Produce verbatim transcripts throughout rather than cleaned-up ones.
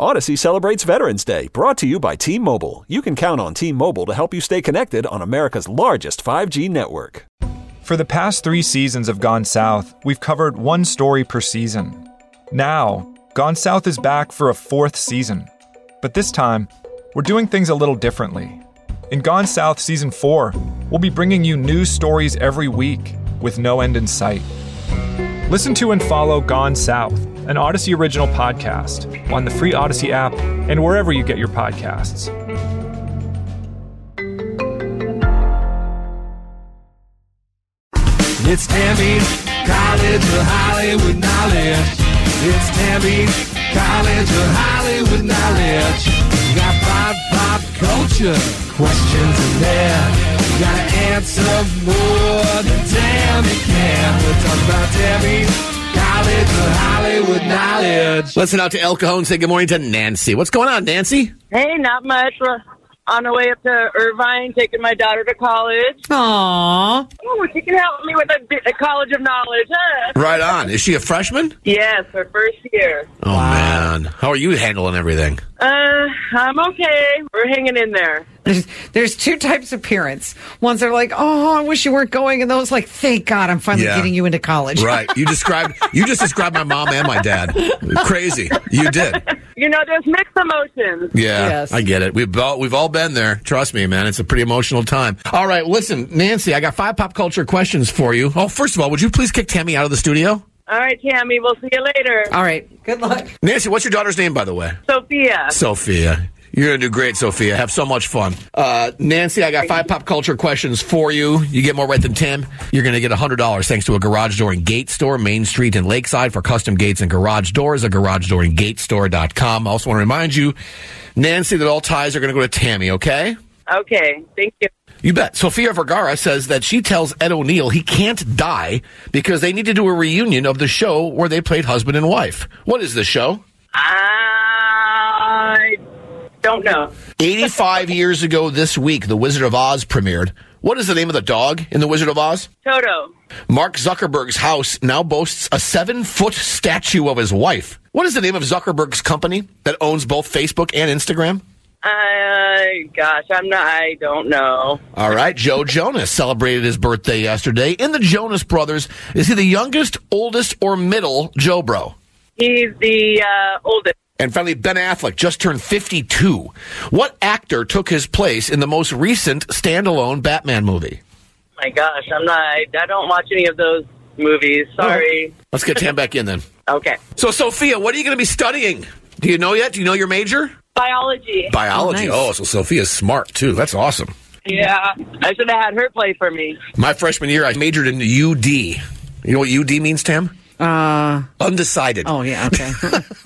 Odyssey celebrates Veterans Day, brought to you by T-Mobile. You can count on T-Mobile to help you stay connected on America's largest five G network. For the past three seasons of Gone South, we've covered one story per season. Now, Gone South is back for a fourth season. But this time, we're doing things a little differently. In Gone South Season four, we'll be bringing you new stories every week with no end in sight. Listen to and follow Gone South, an Odyssey original podcast, on the free Odyssey app and wherever you get your podcasts. It's Tammy's College of Hollywood Knowledge. It's Tammy's College of Hollywood Knowledge. You got pop, pop culture questions in there. You gotta answer more than Tammy can. We'll talk about Tammy's College of Hollywood Knowledge. Listen out to El Cajon. Say good morning to Nancy. What's going on, Nancy? Hey, not much. We're on the way up to Irvine, taking my daughter to college. Aww. Oh, she can help me with a, a college of knowledge, huh? Right on. Is she a freshman? Yes, her first year. Oh, wow. Man. How are you handling everything? Uh, I'm okay. We're hanging in there. There's, there's two types of parents. Ones are like, oh, I wish you weren't going. And those like, thank God I'm finally Yeah. getting you into college. Right. You described. You just described my mom and my dad. Crazy. You did. You know, there's mixed emotions. Yeah, Yes. I get it. We've all, we've all been there. Trust me, man. It's a pretty emotional time. All right, listen, Nancy, I got five pop culture questions for you. Oh, first of all, would you please kick Tammy out of the studio? All right, Tammy, we'll see you later. All right. Good luck. Nancy, what's your daughter's name, by the way? Sophia. Sophia. You're going to do great, Sophia. Have so much fun. Uh, Nancy, I got five pop culture questions for you. You get more right than Tim. You're going to get one hundred dollars thanks to a garage door and gate store, Main Street in Lakeside, for custom gates and garage doors, a garage door and gate store dot com. I also want to remind you, Nancy, that all ties are going to go to Tammy, okay? Okay, thank you. You bet. Sofia Vergara says that she tells Ed O'Neill he can't die because they need to do a reunion of the show where they played husband and wife. What is the show? I don't know. eighty-five years ago this week, The Wizard of Oz premiered. What is the name of the dog in The Wizard of Oz? Toto. Mark Zuckerberg's house now boasts a seven-foot statue of his wife. What is the name of Zuckerberg's company that owns both Facebook and Instagram? Uh, gosh, I'm not, I don't know. All right, Joe Jonas celebrated his birthday yesterday. In the Jonas Brothers, is he the youngest, oldest, or middle Joe Bro? He's the uh, oldest. And finally, Ben Affleck just turned fifty-two. What actor took his place in the most recent standalone Batman movie? My gosh, I'm not, I, I don't watch any of those movies. Sorry. Right. Let's get Tam back in then. Okay. So, Sophia, what are you going to be studying? Do you know yet? Do you know your major? Biology. Biology. Oh, nice. Oh, so Sophia's smart, too. That's awesome. Yeah, I should have had her play for me. My freshman year, I majored in U D. You know what U D means, Tam? Uh, Undecided. oh, yeah, okay.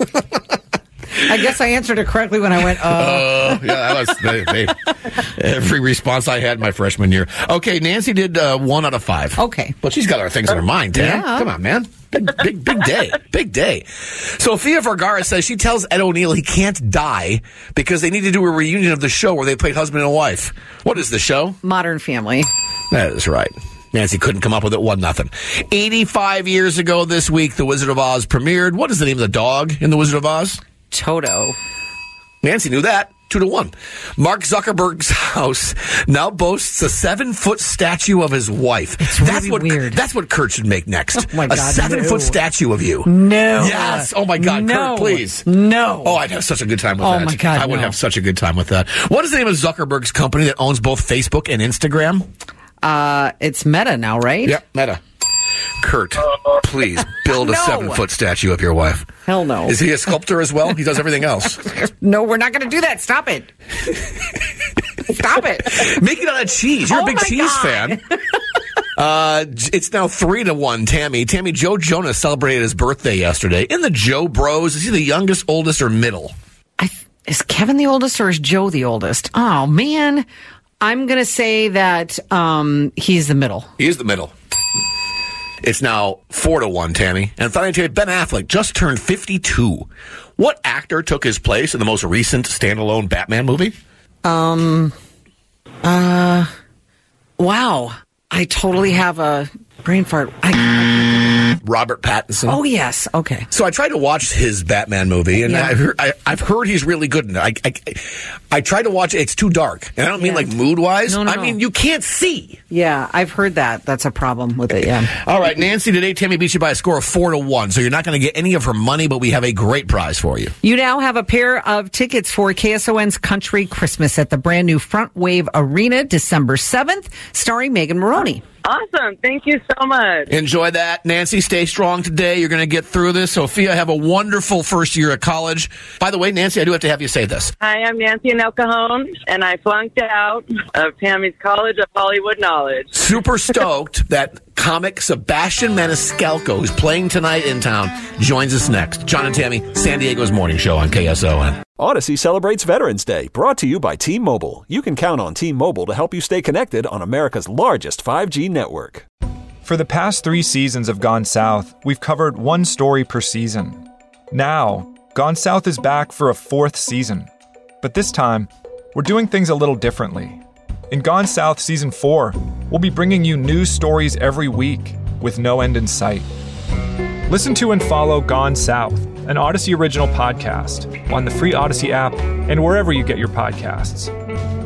I guess I answered it correctly when I went, uh. Oh, yeah, that was they, they, every response I had my freshman year. Okay, Nancy did uh, one out of five. Okay. But she's got other things in her mind, Tam. Yeah. Come on, man. Big, big, big day. Big day. Sofia Vergara says she tells Ed O'Neill he can't die because they need to do a reunion of the show where they played husband and wife. What is the show? Modern Family. That is right. Nancy couldn't come up with it. One nothing. eighty-five years ago this week, The Wizard of Oz premiered. What is the name of the dog in The Wizard of Oz? Toto. Nancy knew that. Two to one. Mark Zuckerberg's house now boasts a seven-foot statue of his wife. It's that's really what, weird. That's what Kurt should make next. Oh, my a God, seven-foot no. statue of you. No. Yes. Oh, my God. No. Kurt, please. No. Oh, I'd have such a good time with Oh, that. my God, I would no. have such a good time with that. What is the name of Zuckerberg's company that owns both Facebook and Instagram? Uh, it's Meta now, right? Yep, Meta. Kurt, please build a No. seven-foot statue of your wife. Hell no. Is he a sculptor as well? He does everything else. No, we're not going to do that. Stop it. Stop it. Make it out of cheese. You're Oh a big my cheese God. fan. Uh, it's now three to one, Tammy. Tammy, Joe Jonas celebrated his birthday yesterday. In the Joe Bros, is he the youngest, oldest, or middle? I, is Kevin the oldest or is Joe the oldest? Oh, man. I'm going to say that um, he's the middle. He is the middle. It's now four to one, Tammy. And finally, Tammy, Ben Affleck just turned fifty-two. What actor took his place in the most recent standalone Batman movie? Um, uh, wow. I totally have a brain fart. I, Robert Pattinson. Oh, yes. Okay. So I tried to watch his Batman movie, and Yeah. I've, heard, I, I've heard he's really good in it. I, I, I tried to watch it. It's too dark. And I don't mean Yeah. like mood-wise. No, no, I no. mean, you can't see. Yeah, I've heard that. That's a problem with it, yeah. All right, Nancy, today Tammy beat you by a score of four to one, so you're not going to get any of her money, but we have a great prize for you. You now have a pair of tickets for K S O N's Country Christmas at the brand new Front Wave Arena, December seventh, starring Megan Maroney. Awesome. Thank you so much. Enjoy that. Nancy, stay strong today. You're going to get through this. Sophia, have a wonderful first year at college. By the way, Nancy, I do have to have you say this. Hi, I'm Nancy in El Cajon, and I flunked out of Tammy's College of Hollywood Knowledge. Super stoked that comic Sebastian Maniscalco, who's playing tonight in town, joins us next. John and Tammy, San Diego's morning show on K S O N. Odyssey celebrates Veterans Day, brought to you by T-Mobile. You can count on T-Mobile to help you stay connected on America's largest five G network. For the past three seasons of Gone South, we've covered one story per season. Now, Gone South is back for a fourth season. But this time, we're doing things a little differently. In Gone South Season four, we'll be bringing you news stories every week with no end in sight. Listen to and follow Gone South, an Odyssey original podcast, on the free Odyssey app and wherever you get your podcasts.